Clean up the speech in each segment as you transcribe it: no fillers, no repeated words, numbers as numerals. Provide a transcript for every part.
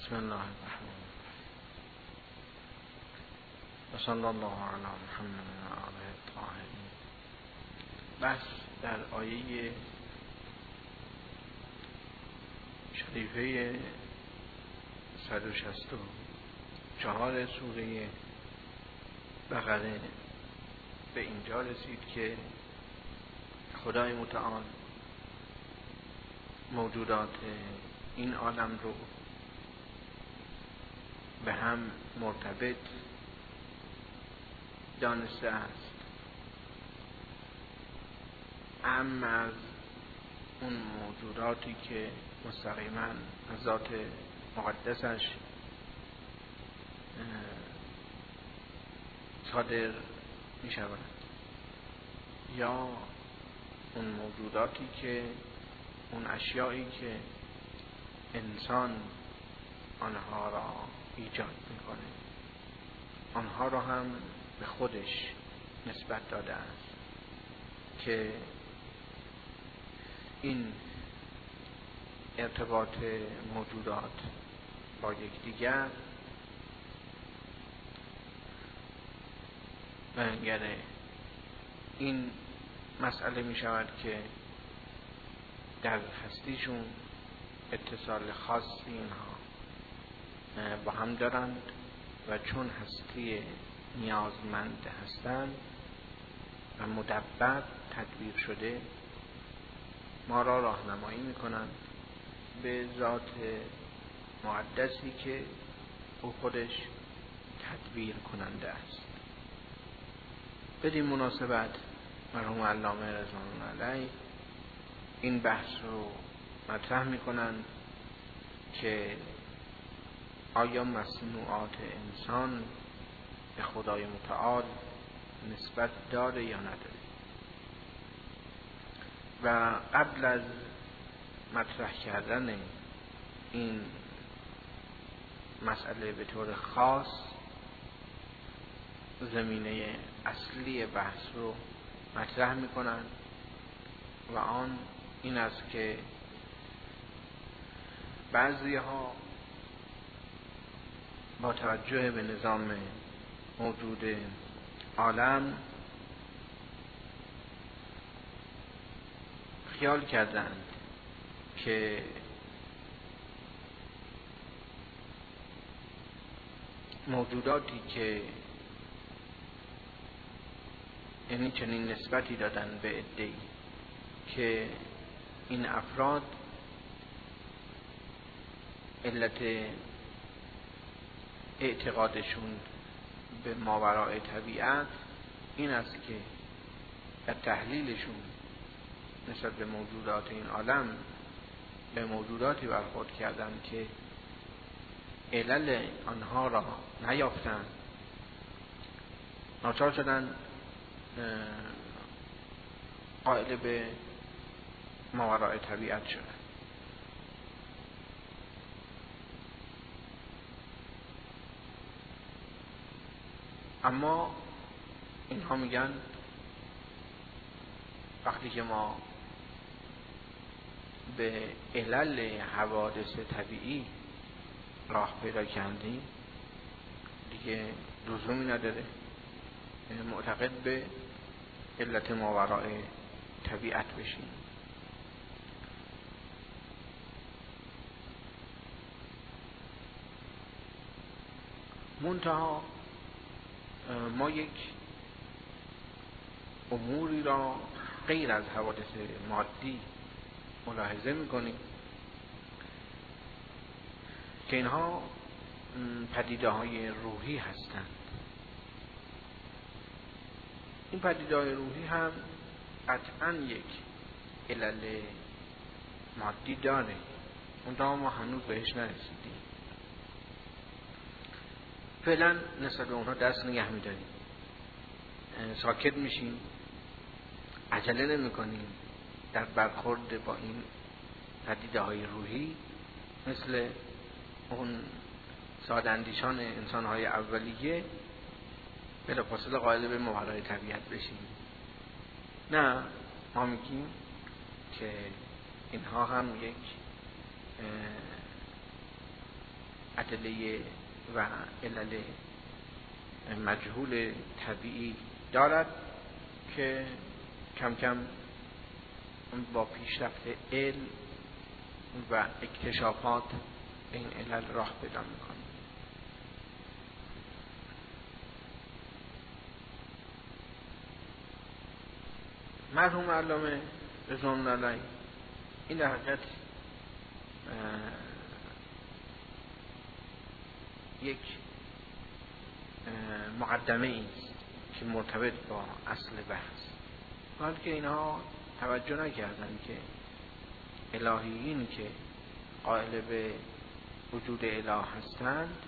بسم الله الرحمن الرحیم و صلی الله علی محمد و آله الطاهرین. بس در آیه شریفه 164 سوره بقره به اینجا رسید که خدای متعال موجودات این عالم رو به هم مرتبط دانسته است، اما از اون موجوداتی که مستقیما از ذات مقدسش صادر می شود، یا اون موجوداتی که اون اشیایی که انسان آنها را ایجاد میکنه آنها را هم به خودش نسبت داده است که این ارتباط موجودات با یکدیگر بیانگر این مسئله می شود که در هستیشون اتصال خاصی اینها با هم دارند و چون هستی نیازمند هستند و مدبر تدبیر شده ما را راهنمایی میکنند به ذات مقدسی که او خودش تدبیر کننده است. بدین مناسبت مرحوم علامه رضوان علیه این بحث رو مطرح میکنند که آیا مصنوعات انسان به خدای متعال نسبت داره یا نداره، و قبل از مطرح کردن این مسئله به طور خاص زمینه اصلی بحث رو مطرح میکنند و آن این است که بعضی ها با توجه به نظام موجود عالم خیال کردند که موجوداتی که یعنی چنین نسبتی دادن به عده‌ای که این افراد علت اعتقادشون به ماوراء طبیعت این است که در تحلیلشون نسبت به موجودات این عالم به موجوداتی برخورد کردن که علل آنها را نیافتن، ناچار شدن قائل به ماوراء طبیعت شدن. اما اینها میگن وقتی که ما به علل حوادث طبیعی راه پیدا کردیم دیگه لزومی نداره معتقد به علت ماوراء طبیعت بشیم. منتها ما یک اموری را غیر از حوادث مادی ملاحظه میکنیم که اینها پدیده های روحی هستند. این پدیده های روحی هم قطعا یک علل مادی داره، منتها ما هنوز بهش نرسیدیم. فعلا نسبت به اونها دست نگه می‌داریم، ساکت میشیم، عجله نمی‌کنیم در برخورد با این پدیده های روحی، مثل اون ساده‌اندیشان انسان‌های اولیه بلافاصله قائل به ماوراء طبیعت بشیم. نه، ما میگیم که اینها هم یک ادله و علل مجهول طبیعی دارد که کم کم با پیشرفت علم و اکتشافات این علل راه پیدا میکنه. مرحوم علامه رضوان الله علیه این در حقیقت یک مقدمه است که مرتبط با اصل بحث، حال که اینها توجه نکردن که الهیین که قائل به وجود اله هستند،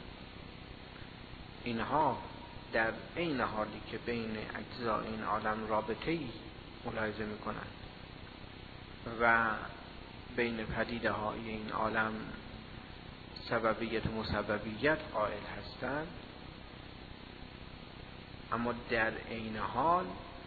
اینها در عین حالی که بین اجزای این عالم رابطه‌ای ملاحظه می‌کنند و بین پدیده های این عالم سببیت و مسببیت قائل هستند، اما در عین حال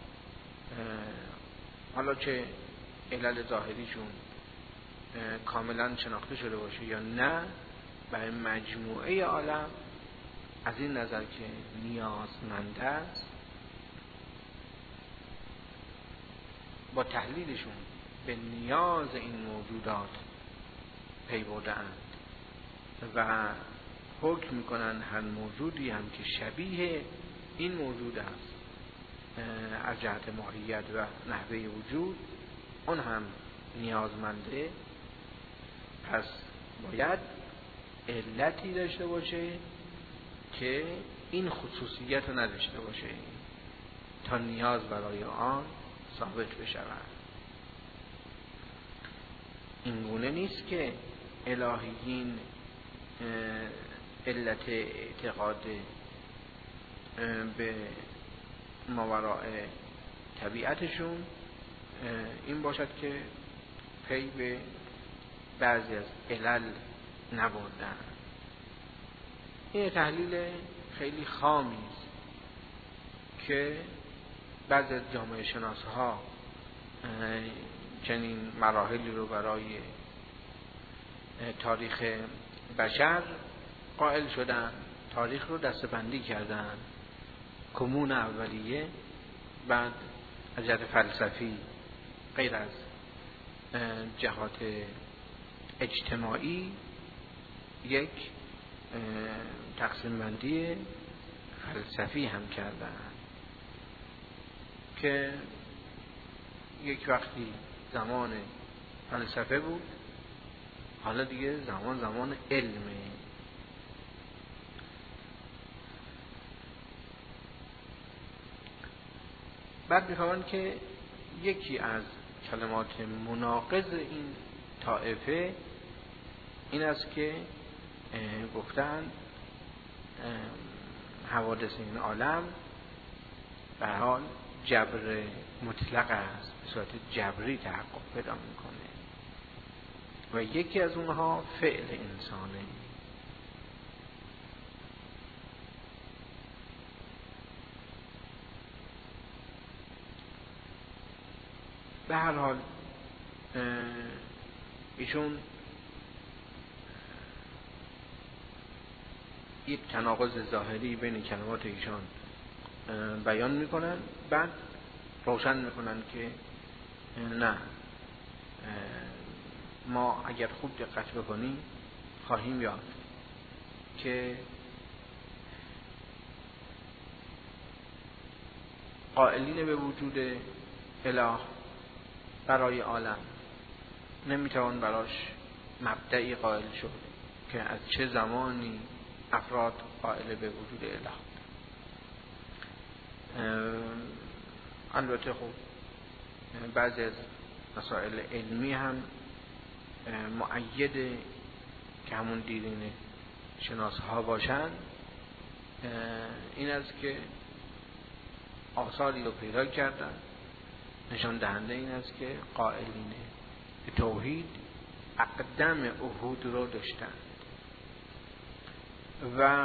حالا چه علل ظاهریشون کاملا شناخته شده باشه یا نه، برای مجموعه عالم از این نظر که نیازمند است با تحلیلشون به نیاز این موجودات پی برده‌اند و حکم میکنن هر موجودی هم که شبیه این موجود است از جهت ماهیت و نحوه وجود اون هم نیازمنده، پس باید علتی داشته باشه که این خصوصیت رو نداشته باشه تا نیاز برای آن ثابت بشود. این گونه نیست که الهیین علت اعتقاد به ماوراء طبیعتشون این باشد که پی به بعضی از علل نبردن. این تحلیل خیلی خامی است که بعضی از جامعه شناسها چنین مراحلی رو برای تاریخ بشر قائل شدن، تاریخ رو دسته‌بندی کردن، کمون اولیه، بعد از جهت فلسفی غیر از جهات اجتماعی یک تقسیم بندی فلسفی هم کردن که یک وقتی زمان فلسفه بود، حالا دیگه زمان علمه. بعد می‌فهمن که یکی از کلمات مناقض این طائفه این است که گفتن حوادث این عالم به حال جبر مطلق است، به صورت جبری تحقق پیدا میکنه و یکی از اونها فعل انسانه. به هر حال ایشون یک تناقض ظاهری بین کلمات ایشان بیان میکنن، بعد روشن میکنن که نه، ما اگر خوب دقت بکنیم خواهیم یافت که قائلین به وجود اله برای عالم نمیتوان براش مبدئی قائل شد که از چه زمانی افراد قائل به وجود اله. البته خب بعضی از مسائل علمی هم مؤیده که همون دیرین شناس ها باشن، این است که آثاری رو پیدا کردن نشان دهنده این است که قائلین به توحید اقدم عهود رو داشتن و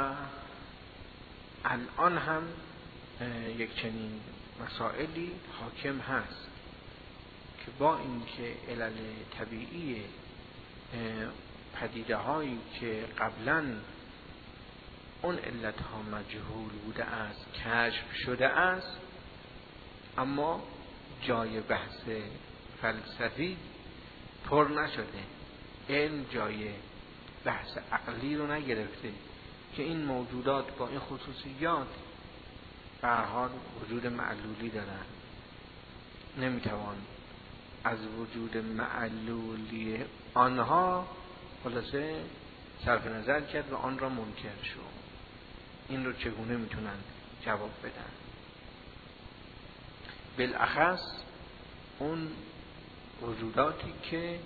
الان هم یک چنین مسائلی حاکم هست که با اینکه علل طبیعی پدیده هایی که قبلا اون علت ها مجهول بوده است، کشف شده است، اما جای بحث فلسفی پر نشده، علم جای بحث عقلی رو نگرفته که این موجودات با این خصوصیات به هر حال وجود معلولی دارن، نمیتوان از وجود معلولی آنها خلاصه صرف نظر کرد و آن را منکر شد. این رو چگونه میتونن جواب بدن؟ بالاخص اون وجوداتی که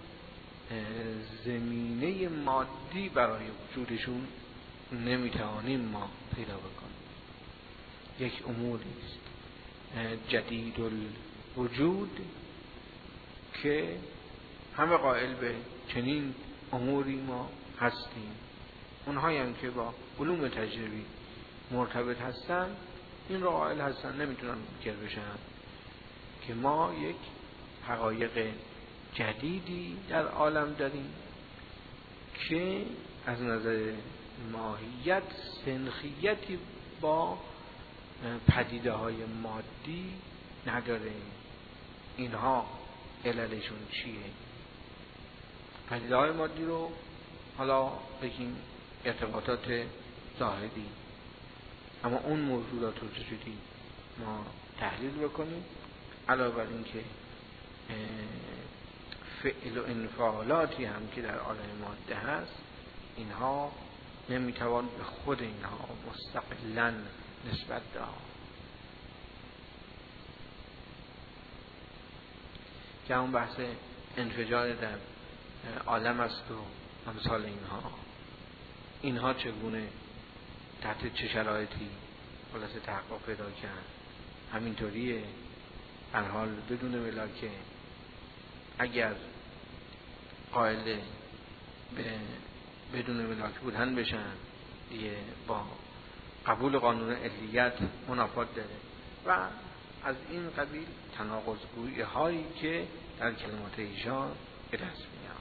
زمینه مادی برای وجودشون نمیتوانیم ما پیدا بکنیم. یک اموری است جدید الوجود که همه قائل به چنین اموری ما هستیم. اونهایی هم که با علوم تجربی مرتبط هستن این رو قائل هستن، نمیتونن منکر بشن که ما یک حقایق جدیدی در عالم داریم که از نظر ماهیت سنخیتی با پدیده های مادی نداره. اینها عللشون چیه؟ پدیده های مادی رو حالا بگیم ارتباطات ظاهری، اما اون موجودات رو چجوری ما تحلیل بکنیم؟ علاوه بر این که فعل و انفعالاتی هم که در عالم ماده هست، اینها نمیتوان به خود اینها مستقلاً نسبت داد که اون بحث انفجار در عالم است و امثال اینها چگونه تحت چه شرایطی خلاصه تحقق پیدا کرد. همینطوریه هر حال بدون ولاکه اگر قائل بدون ولاکه بودن بشن دیگه با قبول قانون علیت منافات داره و از این قبیل تناقض‌گویی هایی که در کلمات ایشان به دست میاد.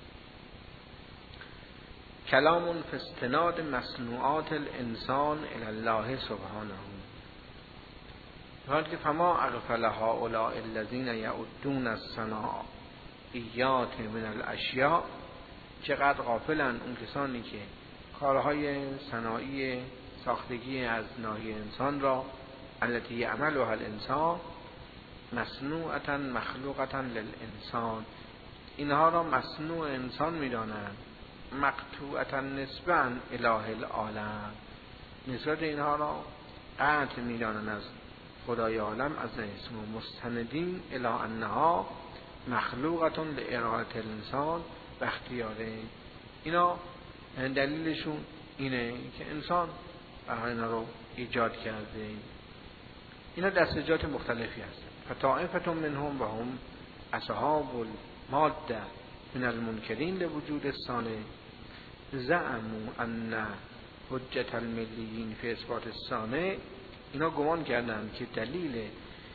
کلام فی استناد مصنوعات الانسان الی الله سبحانه، وقتی که فما اغفل هؤلاء الذین یعدون الصناعیات من الاشیاء، چقدر غافلن اون کسانی که کارهای صناعی ساختگی از ناحیه انسان را التي یعملها الانسان مصنوعة مخلوقة للانسان، اینها را مصنوع انسان میدانند، مقطوعة نسباً اله العالم، نسبت اینها را قطع میدانند از خدای عالم از اسم و مستندین الی انها مخلوقة لإراحة الانسان و اختیاره. اینا دلیلشون اینه که انسان اینا رو ایجاد کرده. اینا دستجات مختلفی هستند. فطائفة منهم و هم اصحاب الماده من المنکرین لوجود الصانع زعموا ان حجت الملیین فی اثبات الصانع، اینا گمان کردند که دلیل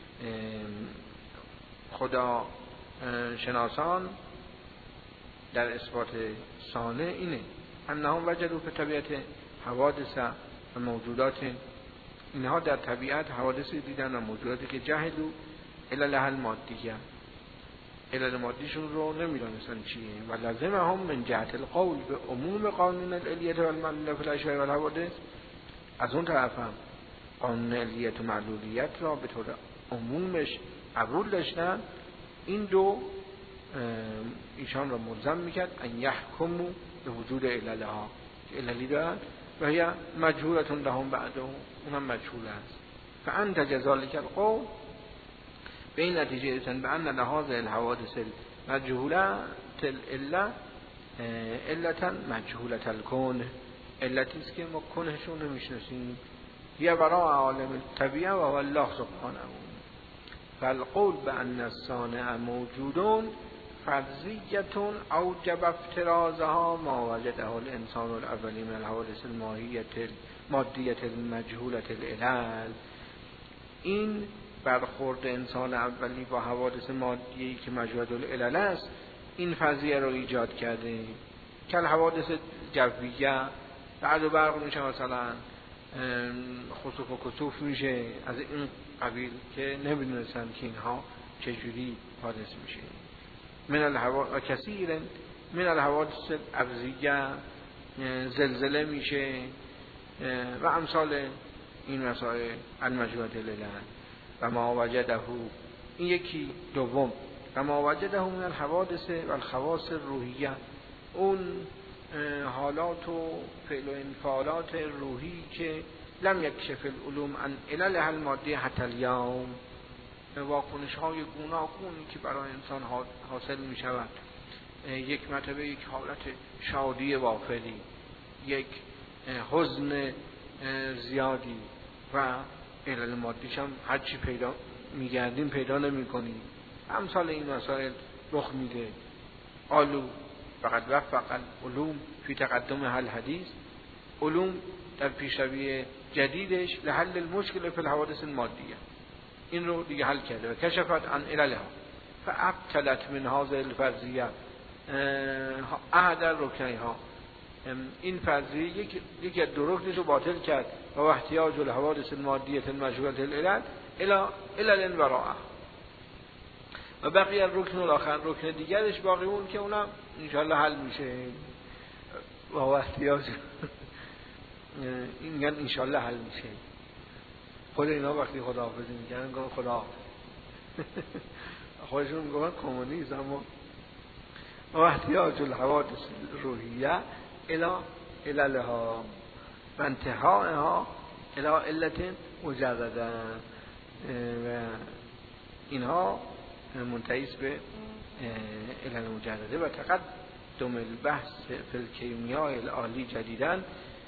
خدا شناسان در اثبات صانع اینه انهم وجدوا فی طبیعت حوادث و موجودات، اینها در طبیعت حوادثی دیدن و موجوداتی که جهلوا علل المادیه، علل مادیشون رو نمیدونستن چیه و لازمهم من جهت القول به عموم قانون العلیت و المعلولیت فی الاشیاء و الحوادث، از اون طرف هم قانون علیت و معلولیت را به طور عمومش قبول داشتن. این دو ایشان را ملزم میکرد ان یحکموا به وجود عللها، که عللی دارن و هی مجهولة لهم بعده، اونم مجهول است. فانتج ذلک القول به این نتیجه رسیدند به ان لهذه الحوادث المجهوله العله علتا مجهوله الکون، علتی است که ما کنهشون رو میشناسیم، یا برای عالم الطبیعه و الله سبحانه. فالقول بان الصانع موجودون فرضیتون اوجب افترازها ما وجده الانسان الاولی من الحوادث المادیه المجهوله العلل، این برخورد انسان اولی با حوادث مادی که مجهوله العلل است این فرضیه رو ایجاد کرده که الحوادث جویه رعد و برق میشه، مثلا خسوف و کسوف میشه، از این قبیل که نمیدونستن که اینها چجوری حادث میشه. من الهوا کثیر من الحوادث الارضیه، زلزله میشه و امثال این مسائل المجهوله للعلم. و ما وجده، این یکی دوم، و ما وجده من الحوادث و الخواص الروحیه، اون حالات و فعل و انفعالات روحی که لم یکشف العلوم عن عللها المادیه حتی اليوم، واکنش های گوناگونی که برای انسان حاصل می شود، یک مرتبه یک حالت شادی وافری، یک حزن زیادی و علل مادیش هم هرچی پیدا میگردیم پیدا نمی کنیم. امثال این مسائل رخ میده. قالو فقط وفق العلوم فی تقدم حل حدیث، علوم در پیشروی جدیدش لحل المشکل فی الحوادث المادیه، این رو دیگه حل کرده و کشفت عن عللها فابطلت من هذه الفرضیه احد الرکنیها، این فرضیه یکی از دو رکنش رو باطل کرد. و احتیاج الحوادث المادیه المجهوله العلل الى علل وراءه، و بقیه الرکن الاخر، رکن دیگرش باقی اون که اونم انشاءالله حل میشه. و احتیاج این میگن انشاءالله حل میشه. خود اینا وقتی خداحافظی میکنن میگن خدا خودشون میگن کمونیست، اما و احتیاج الحوادث روحیه الى عللها و انتهائها الى علت مجرده، و اینها منتهیس به علل مجرده. و تقدم البحث فی الکیمیاء العالی جدیداً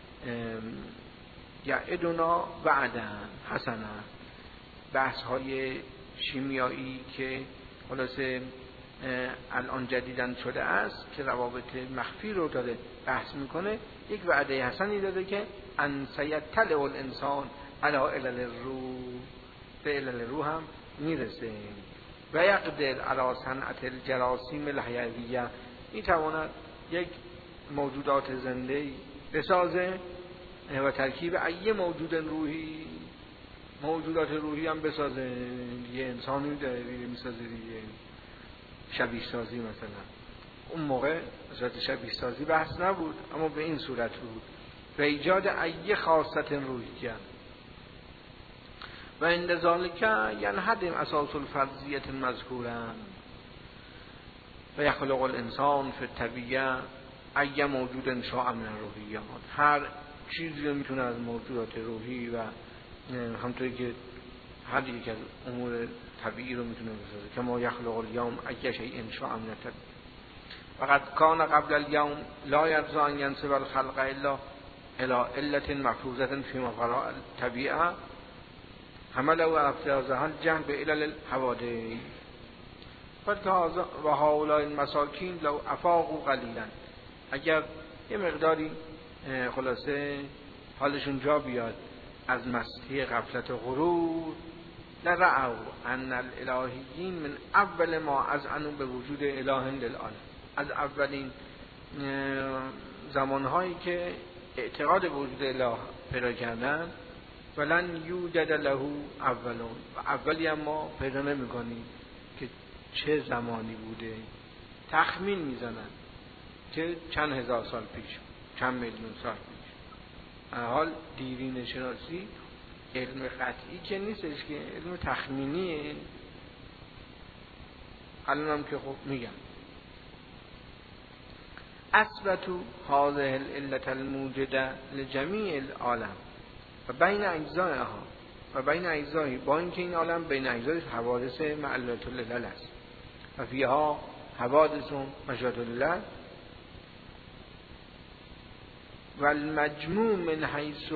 یعدنا وعدا حسنا، بحث های شیمیایی که خلاصه الان جدیدن شده است که روابط مخفی رو داره بحث میکنه، یک وعده حسنی داده که ان سیطلع الانسان علی علل الروح، به علل روح هم میرسه. و یقدر علی صنعت الجراثیم الحیویه، میتواند یک موجودات زنده بسازه و ترکیب ای موجود روحی، موجودات روحی هم بسازه. یه انسانی داره میسازه دیگه، شبیه سازی مثلا. اون موقع صورت شبیه سازی بحث نبود، اما به این صورت بود. و ایجاد ای خاصت روحیه و عند ذالک ینهدم اساس الفرضیه المذکوره و یخلق الانسان فی الطبیعه ای موجود شاء من الروحیات، هر چیزی رو میتونه از موجودات روحی و همطوری که هر یک از امور طبیعی رو میتونه بسازه. کما یخلق اليوم ای شیء شاء من الطبیعه فقد کان قبل اليوم لا یرضی ان ینسب الخلق الا الى علة مفروضة فی وراء الطبیعه حمله و ابتزاها الجهل به علل الحوادث و هؤلاء المساکین لو افاقوا قلیلا، اگر یه مقداری خلاصه حالشون جا بیاد از مستی غفلت و غرور، لرعوا ان الالهیین من اول ما اذعنوا به وجود اله للعالم، از اولین زمانهایی که اعتقاد به وجود اله پیدا کردن، ولن یوجد له اولون، و اولی هم ما پیدا نمی کنیم که چه زمانی بوده. تخمین میزنن که چند هزار سال پیش، چند میلیون سال پیش. حال دیرین شناسی علم قطعی که نیستش، که علم تخمینیه. الان هم که خب میگم اثبتوا هذه العلة الموجده لجمیع العالم و بین اجزائها و بین اجزایی، با اینکه این عالم بین اجزای حوادث معلولة العلل است و فیها حوادث مشهودة للعلل و المجموع من حیث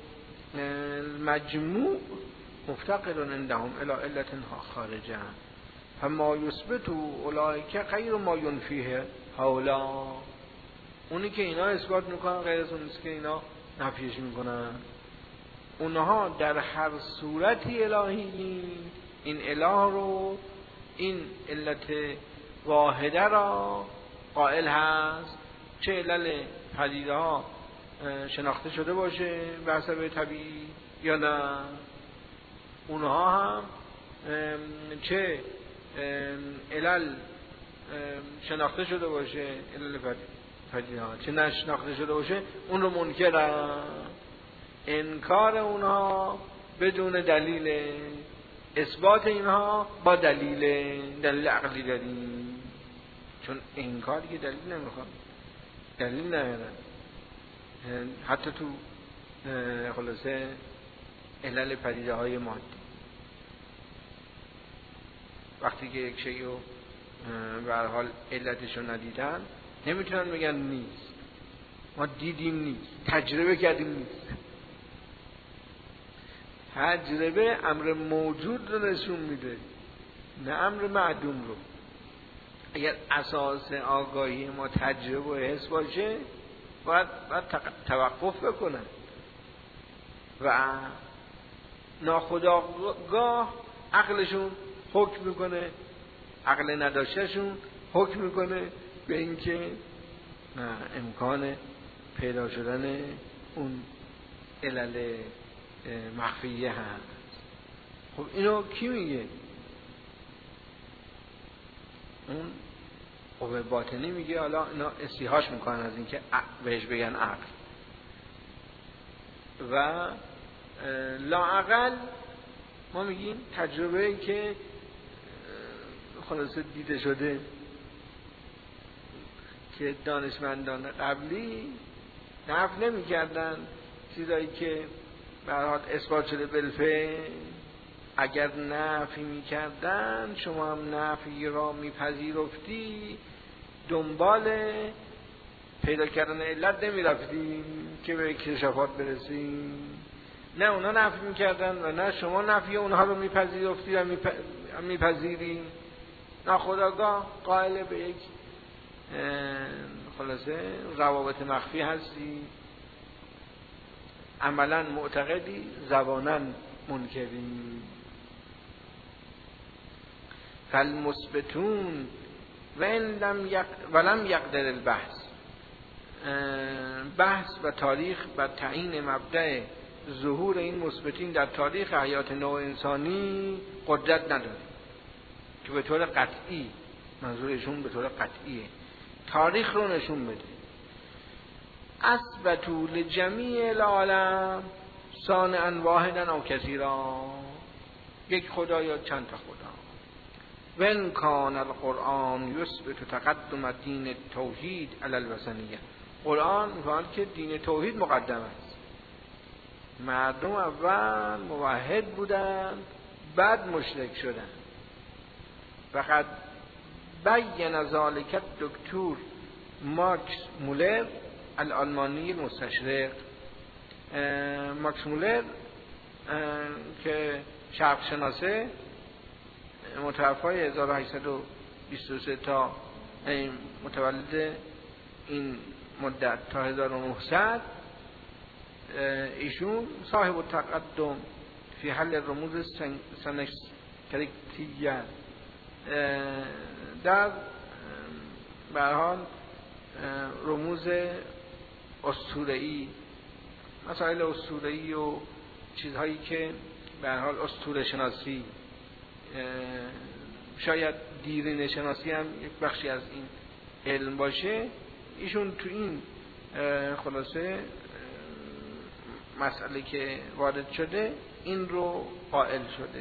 المجموع مفتقر عندهم الى علة خارجه فما یثبت اولئک غیر ما ینفیه هؤلاء، اونی که اینا اثبات میکنن غیر از اونیست که اینا نفیش میکنن. اونها در هر صورتی الهی این اله رو، این علت واحده را قائل هست، چه علل پدیده ها شناخته شده باشه به حسب طبیعی یا نه؟ اونها هم چه علل شناخته شده باشه، علل پدیده ها چه نشناخته شده باشه، اون رو منکرن. انکار اونها بدون دلیل، اثبات اینها با دلیل عقلی داریم، چون انکار که دلیل نمیخواد، دلیل ندارن. حتی تو خلاصه علل پدیده های مادی وقتی که یک شیء رو به هر حال علتش رو ندیدن نمیتونن بگن نیست، ما دیدیم نیست، تجربه کردیم نیست. تجربه امر موجود رو نشون میده، نه امر معدوم رو. اگر اساس آگاهی ما تجربه و حس باشه باید توقف بکنن و ناخودآگاه عقلشون حکم میکنه، عقل نداشتهشون حکم میکنه به اینکه امکان پیدا شدن اون علل مخفیه هست. خب اینو کی میگه؟ اون قوه باطنی میگه. حالا اینا استیحاش میکنن از اینکه بهش بگن عقل و لااقل ما میگیم تجربه که خلاصه دیده شده که دانشمندان قبلی نفی نمی‌کردن، چیزایی که به هر حال اثبات شده بالفعل. اگر نفی می‌کردن شما هم نفی را می‌پذیرفتی، دنبال پیدا کردن علت نمی‌رفتی که به اکتشافات برسیم. نه اونا نفی می‌کردن و نه شما نفی اونها رو می‌پذیرفتی و می‌پذیری. ناخودآگاه قائل به یک خلاصه روابط مخفی هستی، عملا معتقدی، زبانا منکری. فالمثبتون ولم یقدر البحث، بحث و تاریخ و تعیین مبدأ ظهور این مثبتین در تاریخ حیات نوع انسانی قدرت نداره که به طور قطعی، منظورشون به طور قطعیه، تاریخ رو نشون بده. اثبتوا لجمیع العالم صانعا واحدا او کثیرا، یک خدا یا چند تا خدا. وان کان القرآن یثبت تقدم دین التوحید علی الوثنیه، قرآن میگه که دین توحید مقدم است. مردم اول موحد بودن بعد مشرک شدن. فقط بیان ذالک دکتر ماکس مولر الآلمانی المستشرق. ماکس مولر که شرق شناسه، متوفای 1823 تا متولد این مدت تا 1900، ایشون صاحب التقدم فی حل رموز سنکتریکتیه، در به هر حال رموز اسطوره‌ای، مسائل اسطوره‌ای و چیزهایی که به هر حال اسطوره شناسی، شاید دیرینه شناسی هم یک بخشی از این علم باشه، ایشون تو این خلاصه مسئله که وارد شده این رو قائل شده.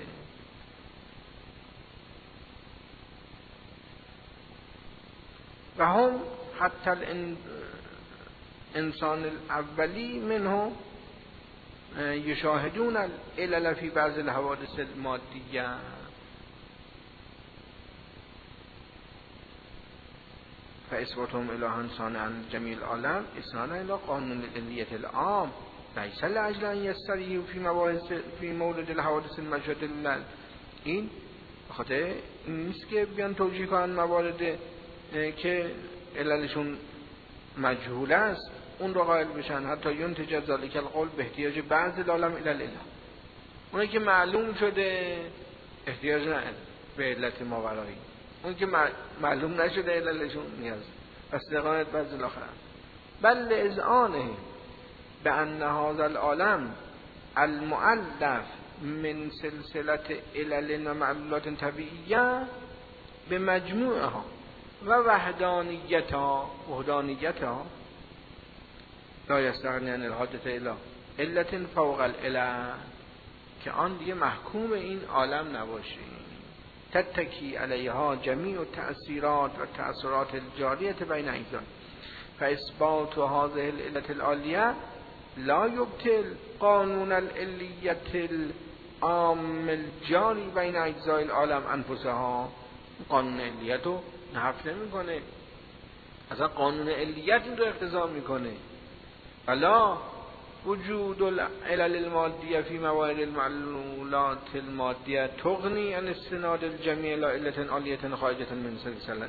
و هم حتی الانسان الاولی منه یشاهدون العلل فی بعض الحوادث المادیه. فاثباتهم الها صانعا جمیع العالم اسنادا الى قانون العلیة العام لیس لاجل ان یستریحوا فی مورد الحوادث المشهودة لله. این بخاطر این نیست که بیان توجیه کنن موارد که عللشون مجهول است اون رو قائل بشن، حتی ینتج ذلک القول به احتیاج بعض العالم الی الاله. اونی که معلوم شده احتیاج نداره به علت ماورایی، اون که معلوم نشده عللشون نیاز استقامت بعض الاخر. بل اذعانه به ان هذا العالم المؤلف من سلسله علل و معلولات طبیعیه به مجموعها و وحدانیتها لا یستغنی عن الحاجة الی علت فوق العلل، که آن دیگه محکوم این عالم نباشه، تتکی علیها جمیع التأثیرات و تأثیرات الجاریة بین اجزاء، فاثبات هذه العلة العالیه لا یبطل قانون العلیت العام الجاری بین اجزاء العالم انفسها. قانون علیت رو نفی نمیکنه، اصلا قانون علیت این رو اقتضا میکنه. الا وجود العلل المادیه فی موارد المعلولات المادیه تغنی عن استناد الجمیع الى علة عالیه خارجه من سلسلتها.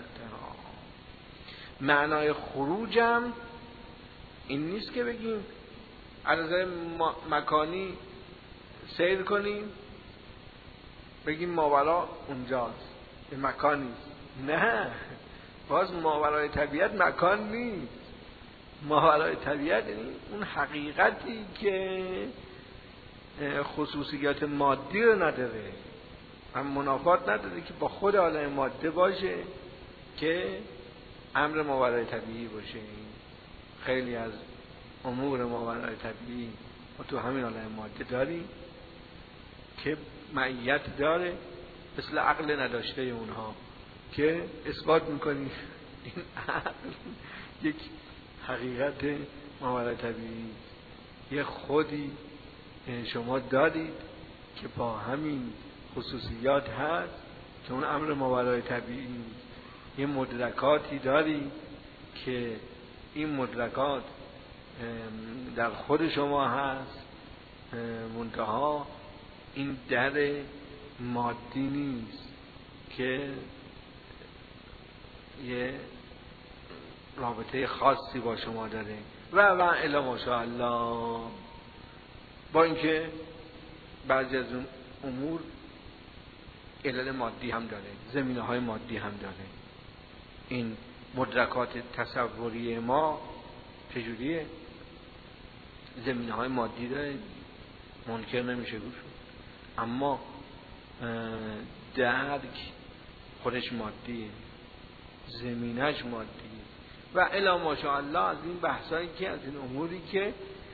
معنای خروجم این نیست که بگیم عرضه مکانی سیر کنیم بگیم ماورا اونجاست، به مکان نیست. نه، باز ماورای طبیعت مکان نیست. ماورای طبیعت یعنی اون حقیقتی که خصوصیات مادی رو نداره، هم منافات نداره که با خود عالم ماده باشه که امر ماورای طبیعی باشه. خیلی از امور ماورای طبیعی و تو همین عالم ماده داریم که معیت داره، مثل عقل نداشته اونها که اثبات میکنی این عقل یک حقیقت ماورای طبیعی، یه خودی شما دارید که با همین خصوصیات هست که اون امر ماورای طبیعی. یه مدرکاتی دارید که این مدرکات در خود شما هست، منتها این در مادی نیست که یه رابطه خاصی با شما داره و الا ماشاءالله. با اینکه بعضی از اون امور علل مادی هم داره، زمینه های مادی هم داره. این مدرکات تصوری ما چجوریه؟ زمینه های مادی داره، منکر نمیشه گوش، اما درک خودش مادیه، زمینش مادیه و الا ماشاءالله. از این بحثایی که از این اموری که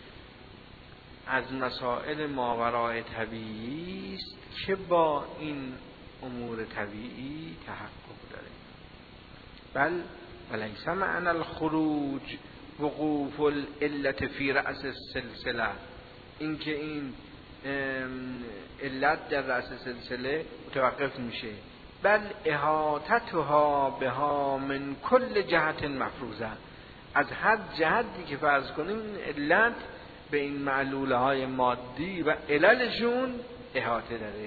از مسائل ماورای طبیعی است که با این امور طبیعی تحقق داره. بل ولیس معنی الخروج وقوف العلت فی رأس السلسله، این که این علت در رأس سلسله متوقف میشه، بل احاطتها بها من کل جهت مفروضه، از هر جهتی که فرض کنیم این علت به این معلوله های مادی و عللشون احاطه داره.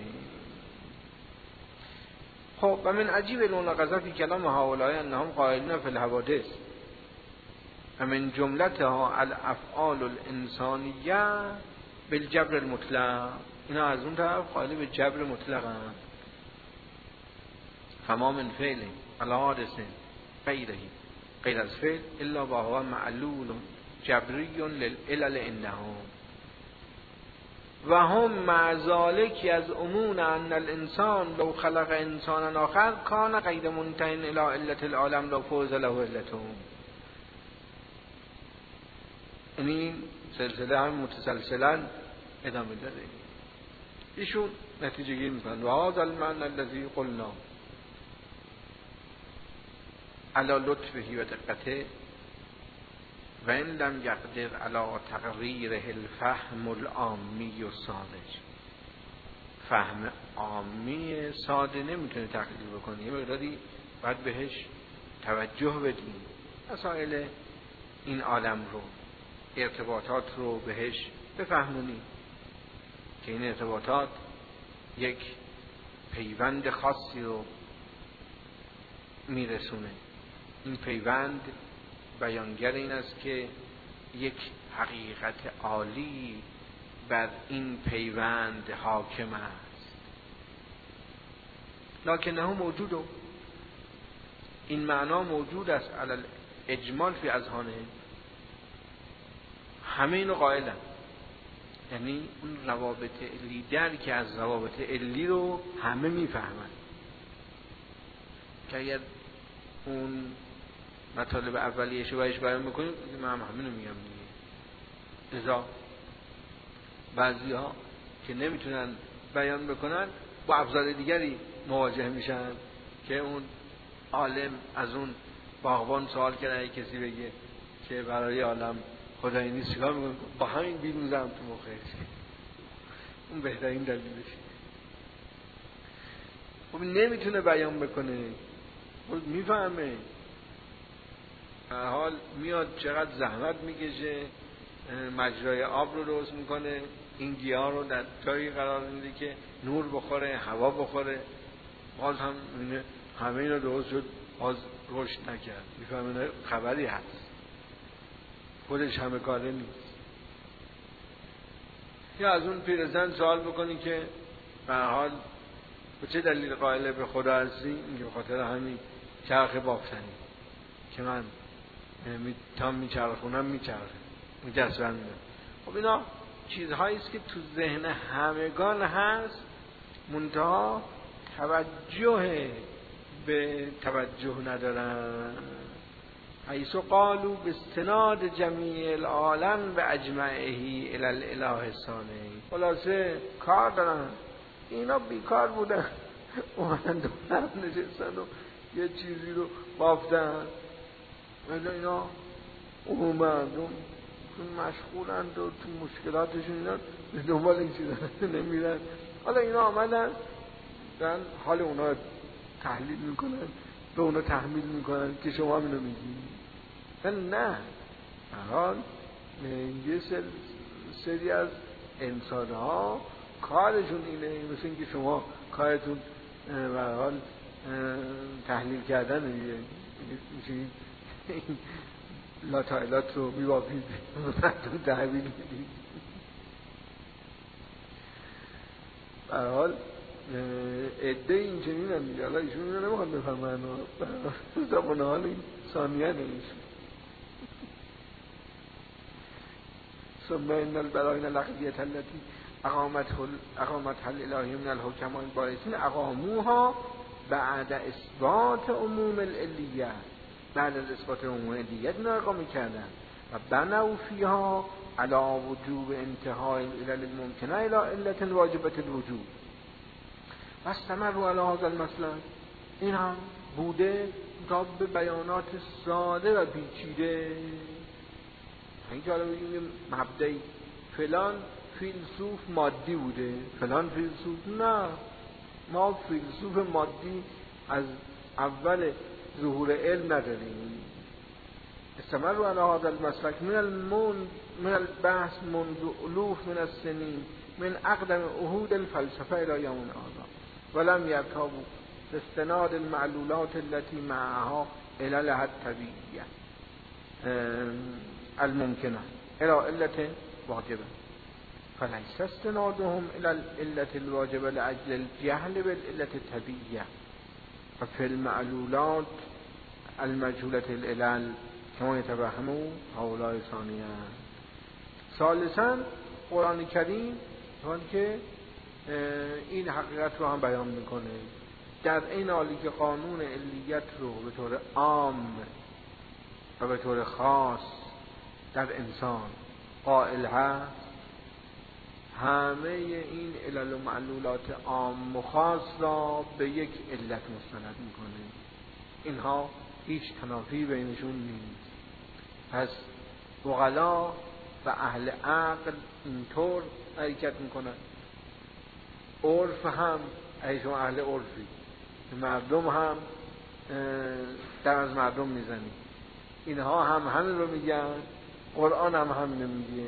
خب و من عجیب المناقضه فی کلام هؤلاء انهم قائلون فی الحوادث و من جملتها الافعال الانسانیه بالجبر المطلق. اینا از اون طرف قائل به جبر مطلق هستند. فما من فعل علی حادث غیر از فعل الا و هو معلول جبری للعلل انهم و هم مع ذلك یزعمون ان الانسان لو خلق انسانا آخر کان غیر منتهٍ الی علت العالم لو فوز له علته. این سلسله هم متسلسلا ادامه داره. ایشون نتیجه گیر میکنن و هذا المعنى الذي قلنا علی لطفه و دقته و ان لم یقدر علی تقریره الفهم العامی و ساده. فهم عامی ساده نمیتونه تقریر بکنه، یه مقداری باید بهش توجه بدیم، مسائل این عالم رو، ارتباطات رو بهش بفهمونیم که این ارتباطات یک پیوند خاصی رو میرسونه. این پیوند بیانگر این است که یک حقیقت عالی بر این پیوند حاکم است. لکنه موجود، این معنا موجود است علی اجمال فی اذهانه، همه اینو قائلن. یعنی اون روابط علی درک از روابط علی رو همه میفهمن که اگر اون مطالب اولیه‌اش رو بهش بیان میکنیم من همینو میگم دیگه. ازا بعضی ها که نمیتونن بیان بکنن با ابزار دیگری مواجه میشن که اون عالم از اون باغبان سوال کنه اگه کسی بگه که برای عالم خدایی نیست چیکار میکنه؟ با همین بیروزم تو مخش. اون بهترین دلیلش. خب نمیتونه بیان بکنه، خب میفهمه، هر حال میاد چقدر زحمت میکشه، مجرای آب رو درست میکنه، این گیاه رو در جایی قرار میده که نور بخوره، هوا بخوره، باز هم همه اینا درست شد، باز رشد نکرد. میفهمه خبری هست، خودش همه کاره نیست. یا از اون پیرزن سوال بکنی که به هر حال به چه دلیل قائل به خدا هستی؟ اینکه به خاطر همین چرخ بافتنی که من تا میچرخونم میچرخه مجسم. خب اینا چیزهایی است که تو ذهن همگان هست، منتها توجه به توجه ندارن. حیث قالوا باستناد جمیع العالم به اجمعه الی الاله الثانی. خلاصه کار دارن، اینا بیکار بودن، اومدن دور نشستن و یه چیزی رو بافتن. اینا مردم چون مشغولند و تو مشکلاتشون اینا به دنبال این چیزا نمیرن. حالا اینا آمدن دارن حال اونا تحلیل میکنن، به اونا تحمیل میکنن که شما اینو میگید. نه، حال یه سری از انسان ها کارشون اینه، مثل اینکه شما کارتون به هر حال تحلیل کردن میشه، لاتایلات رو میبافید مردم تحویل میدید. به هر حال عده این چنین هم میگه. حالا ایشون اینو نمیخواد بفهمن، زبان حال این ثانیه نمیشه. ثم ان البراهین العقلیة التي اقامتها الالهی من الحکماء الباعثین اقاموها بعد اثبات عموم العلیه. بعد از اثبات عموم العلیت اینا اقامه کردن و بنوا فیها علی وجوب انتهای العلل الممکنه الی علت واجبة الوجود و استمروا علی هذا المسلک. این هم بوده تا به بیانات ساده و پیچیده. اینجا حالا بگیم مبدأی فلان فیلسوف مادی بوده، فلان فیلسوف نه. ما فیلسوف مادی از اول ظهور علم نداریم. استمروا علی هذا المسلک من البحث منذ الوف من السنین من اقدم عهود الفلسفه الی یوم هذا ولم یرتابوا استناد المعلولات التي معها عللها الطبیعیه الممکنه الى علت واجبه فلیس استنادهم الى العلة الواجبه لاجل الجهل بالعلة الطبیعیه و فی المعلولات المجهولة العلل کما یتوهموا هؤلاء ثانیه. ثالثاً قرآن کریم چون که این حقیقت رو هم بیان میکنه، در این حالی که قانون علیت رو به طور عام و به طور خاص در انسان قائل هست، همه این علل و معلولات عام و خاص را به یک علت مستند میکنه. اینها هیچ تنافی بینشون نیست. پس عقلا و اهل عقل اینطور حرکت میکنن. عرف هم ایشون اهل عرفی، مردم هم در از مردم میزنی، اینها هم همین رو میگن، قرآن هم همین میگه.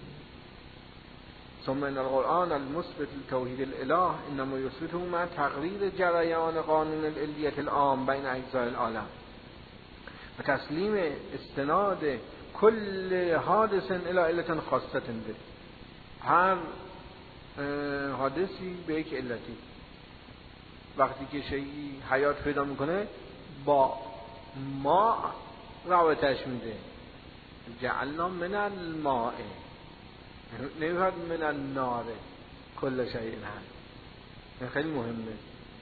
ثم ان القرآن المثبت لتوحید الاله انما یثبته مع تقریر جریان قانون العلیة العام بین اجزاء العالم و تسلیم استناد کل حادث الى علة خاصة به. هر حادثی به یک علتی، وقتی که شیئی حیات پیدا میکنه با ما رابطش میده. جعلنا من الماء نمیفرد من النار کل شیء هست. این خیلی مهمه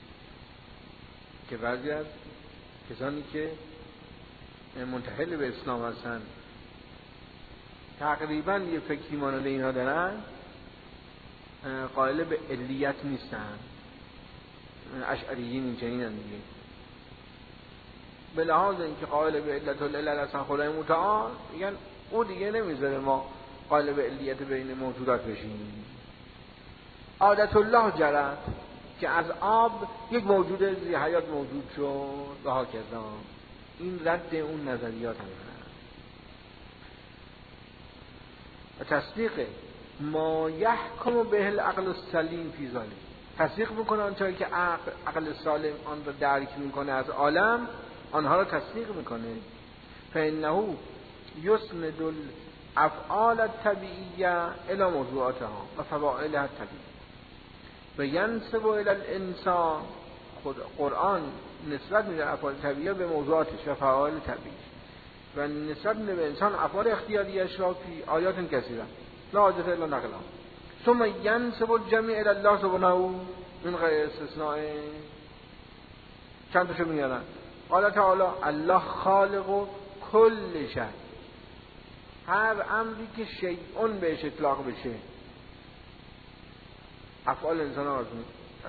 که بعضی از کسانی که منتحل به اسلام هستن تقریبا یه فکری مانند اینا دارن، قائل به علیت نیستن. اشعریین این چنین هم دیگه، به لحاظ اینکه قائل به علت العلل هستن خدای متعال، میگن او دیگه نمیذاره ما قائل به علیت بین موجودات بشیم. عادت الله جرت که از آب یک موجود ذی حیات موجود شد و هاکذا. این رد اون نظریات هم هست و تصدیق ما یحکم به العقل السلیم فی ذلک، تصدیق میکنه آنچه که عقل سالم آن را درک میکنه از عالم، آنها را تصدیق میکنه. فانه یسند الافعال الطبیعیه الی موضوعاتها و فواعلها الطبیعیه و ینسب الی الانسان. قرآن نسبت میده افعال طبیعیه به موضوعاتش و فواعل طبیعی و نسبت میده به انسان افعال اختیاریش را فی آیات کثیره لا حاجت الا نقلها. ثم ینسب الجميع الی الله سبحانه من غیر استثناء. چند تاشو میارن. قال تعالی الله خالق کل شیء، هر امری که شیئون بهش اطلاق بشه افعال انسان ها آزمون.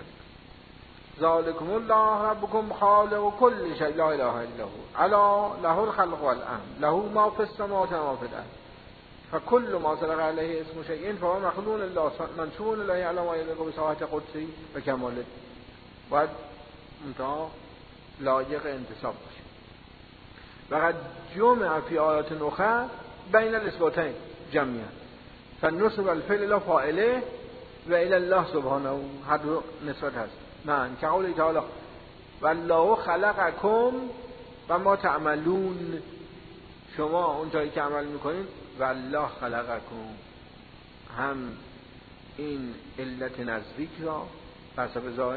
ذالکم الله ربکم خالق کل شیء لا اله الا هو الا له الخلق والامر له ما فی السماوات و ما فی الارض فكل ما صدق علیه اسم شیء فهو مخلوق لله منسوب الیه علی ما یلیق بصفات قدسی و کماله. باید منتها لایق انتصاب باشه. وقد جمع فی آیات اخرى بین الاثباتین جمعا فنسب الفعل الى فاعله و الی الله سبحانه، هر دو نسبت هست. من که قول تعالی والله خلقکم و ما تعملون، شما اون جایی که عمل میکنید والله خلقکم، هم این علت نزدیک را بر حسب ظاهر،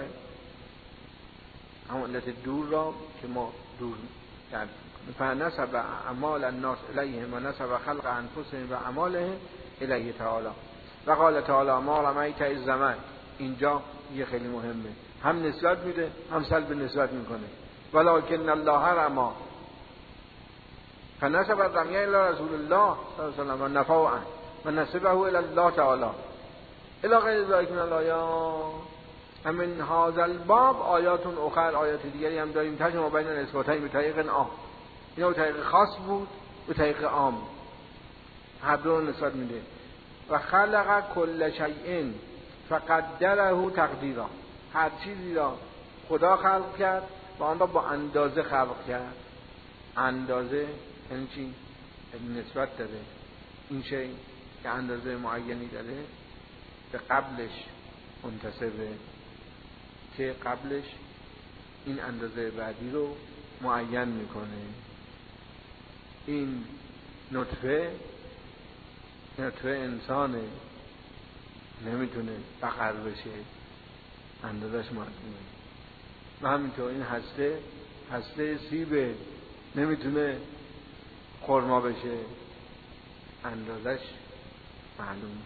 هم علت دور را که ما دور کردیم. فنسب اعمال الناس الیهم و نسب خلق انفسهم و اعمالهم الیه تعالی. و قال تعالی ما رمیت اذ رمیت. اینجا یه خیلی مهمه، هم نسبت میده هم سلب نسبت میکنه. ولکن الله رمی فنسب الرمی الی رسول الله صلی الله علیه و سلم و نفع عنه و نسبه الی الله تعالی الی غیر ذلک من الآیات. همین هذا الباب آیات اخر، آیات دیگری هم داریم تجمع بین الاثباتین به طریق عام. اینا به طریق خاص بود به طریق عام، هر دو نسبت میده. و خلق کل شیء فقدره تقدیرا، هر چیزی را خدا خلق کرد و آن را با اندازه خلق کرد. اندازه یعنی چی؟ نسبت داده. این شیء که اندازه معینی داره به قبلش منتسبه که قبلش این اندازه بعدی رو معین میکنه. این نطفه انسانه، نمیتونه بقر بشه، اندازش معلومه. و همینطور این هسته سیبه، نمیتونه خرما بشه، اندازش معلومه.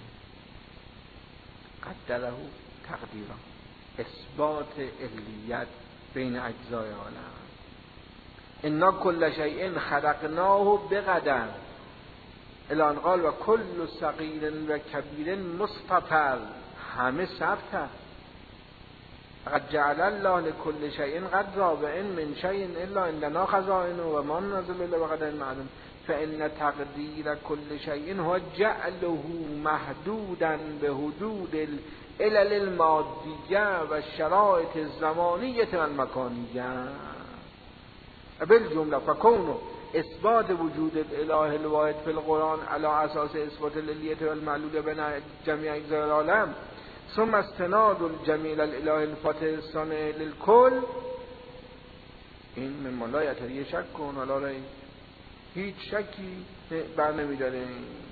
قدره تقدیرا، اثبات علیت بین اجزای عالم. انا کل شیء خلقناه بقدر الان قال و کل صغیر و کبیر مستطر، همه ثبت است. فقد جعل الله لكل شيء قدرا و ان من شيء الا عندنا خزائنه و ما ننزل الا بقدر معلوم فان تقدیر كل شيء هو جعله محدودا به حدود العلل المادیه و شرایط الزمانیه و المکانیه. بالجمله فكون اثبات وجود الاله الواحد في القرآن على اساس اثبات العلیة والمعلول بین جميع اجزاء العالم ثم استناد الجمیل الاله الفاتح الصانع للکل، این من لا یتری شک کن ولا ری، هیچ شکی بر نمیداره.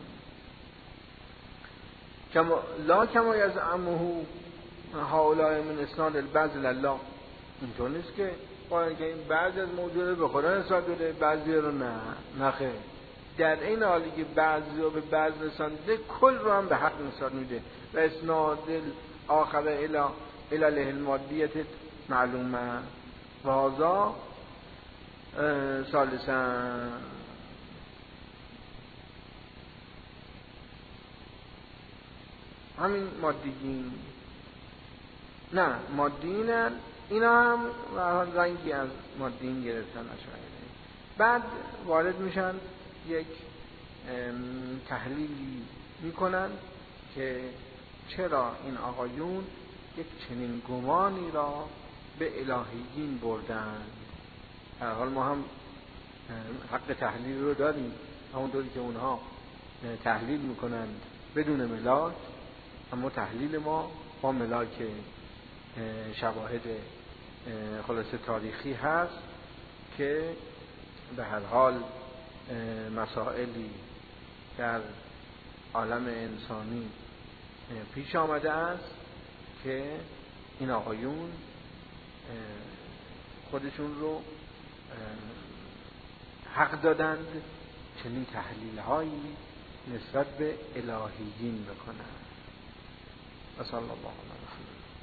لا کما یزعمه هؤلاء من اسناد البعض لله، اینطور نیست که باید که این بعضی از موجوده به خدا نسبت بده بعضی رو نه خیر. در این حالی که بعضی رو به بعض رسانده، کل رو هم به حق نسان میده و اسناد آخر اله المادیت معلومه و هذا ثالثا. همین مادیین، نه مادیینن، اینا هم رنگی از مادیین گرفتن اشاعره. بعد وارد میشن یک تحلیلی میکنن که چرا این آقایون یک چنین گمانی را به الهیین بردن. هر حال ما هم حق تحلیل رو داریم، همونطوری که اونها تحلیل میکنن بدون ملاک، اما تحلیل ما با ملاک شواهد خلاصه تاریخی هست که به هر حال مسائلی در عالم انسانی پیش آمده است که این آقایون خودشون رو حق دادند چنین تحلیل هایی نسبت به الهیین بکنند. و صلی الله علیه و سلم.